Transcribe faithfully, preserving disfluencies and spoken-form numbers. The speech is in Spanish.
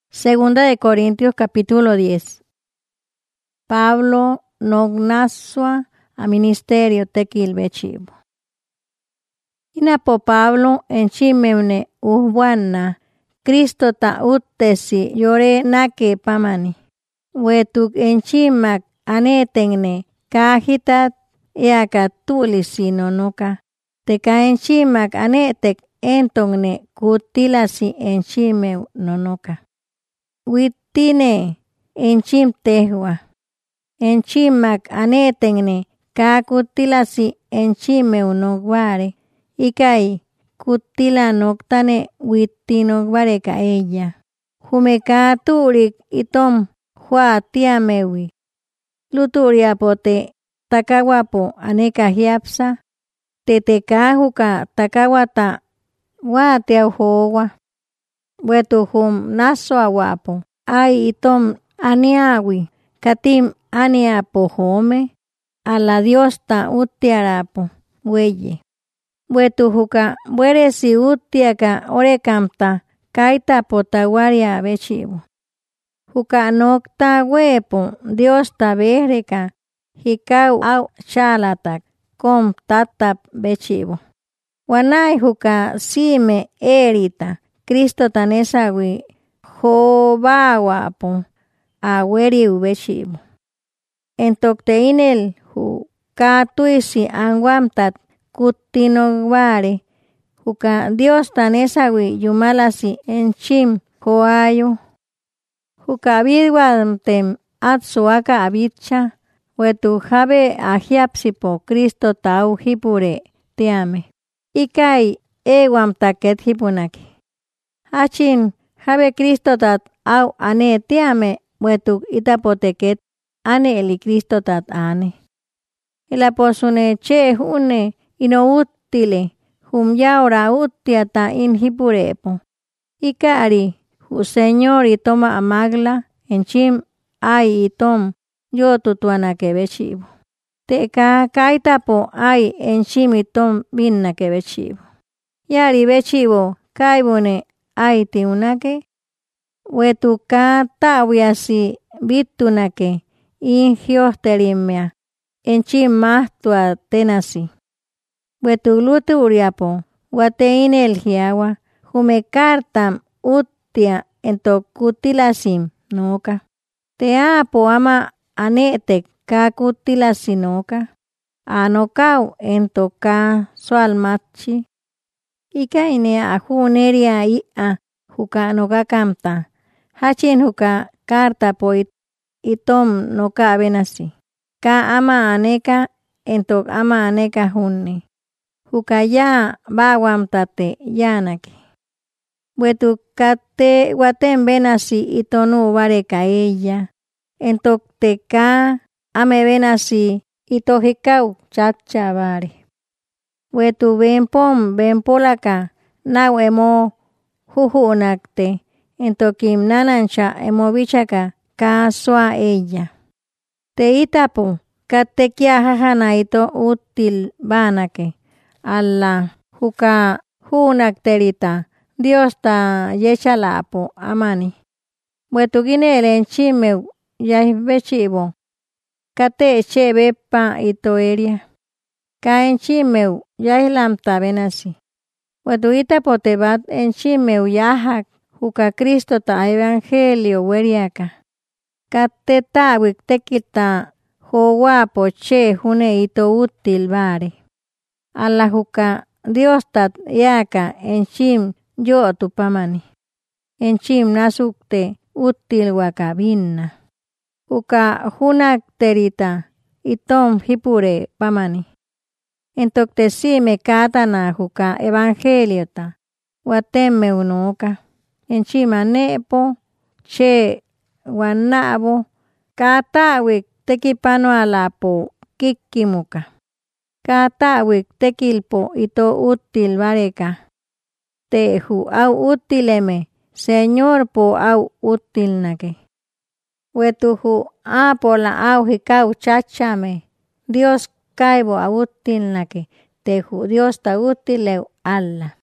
Segunda de Corintios capítulo diez. Pablo nognasua a ministerio tequil bechivo. Inapo Pablo en chimeune uhwana Cristo ta uttesi yore nake pamani. Wetuk en chimak anetengne kajitat eaka tulisi nonoka. Teka en chimak anetek entongne kutilasi en chimeu nonoka. Wittine en chim tehua. En chimak anetengne kakutilasi en chimeu nogware. Ikai kutila noktane wittinogware ka ella. Humeka turik itom hua tiamewi. Luturiapote takawapo aneka hiapsa. Tetekahuka takawata watiau hoa. Wetu hum naso awapo. Ai itom aniawi. Katim aniapo home. Ala Dios ta utiarapo. Weye. Wetu huka bueresi utiaka orekamta. Kaita potawaria bechivo. Huka nokta wepo Dios ta bereka. Hikau au chalatak. Kom tatap bechivo. Wanai huka sime erita. Cristo tanesawi jobawapo aweriu bechivo. Entokte inel hu katuisi anguamtat kutinogware. Huka Dios tanesawi yumalasi enchim joayu. Huka abidwantem atsuaka abitcha. Wetu jabe ahiapsipo Cristo tau hipure tiame. Ikai ewam taket hipunaki. Hachin jabe Cristo tat au ane tiame. Wetu itapoteket ane eli Cristo tat ane. Ilaposune che hune ino utile. Hum yaura utiata in hipurepo. Ikari hu Señor itoma amagla enchim ai itom. Yo tutuana que bechivo. Teka kaitapo ay enchimitom binna que bechivo. Yari bechivo kaibune ay tiunake. Wetuka tawiasi bitunake ingiosterimia. Enchim mahtua tenasi. Wetulutu uriapo. Wate inelgiawa. Humekartam utia entokutilasim noka. Te apo ama anetek kakutilasinoka. Anokau entoka soalmachi. Ikaine ajuneria ia huka noka kamta. Hachin huka karta poit itom noka benasi. Ka ama aneka entok ama aneka hunne. Huka ya bawamtate yanake. Wetu kate waten benasi itonu vareka ella. Entok teka ame benasi itohikau chacha vare. Wetu benpom benpolaka nau emo jujunakte. Entokim nanancha emo bichaka ka soa ella. Te itapo katekia jajana ito util banake. Alla huka junakterita. Dios ta yechalapo amani. Wetu ginele enchimeu yah bechivo. Kate che bepa itoeria. Ka enchimeu yah lamta benasi. Wetu itapote bat enchimeu yahak. Huka Cristo ta evangelio weriaka. Kate tawik tekita jowapo che june ito util bare. Alla huka Dios tat yaka enchim yo tupamani. Enchim nasukte util wakabinna. Huka hunak terita itom hipure pamani. Entokte sime katana huka evangelio ta. Wateme unoka. Enchima nepo che wanabo katawik tekipano alapo kikimuka. Katawik tekilpo ito util vareka. Tehu au utileme. Señor po au utilnake. Wetuhu apola au hikau chachame. Dios kaibo au utilnake. Tehu Dios ta utileu alla.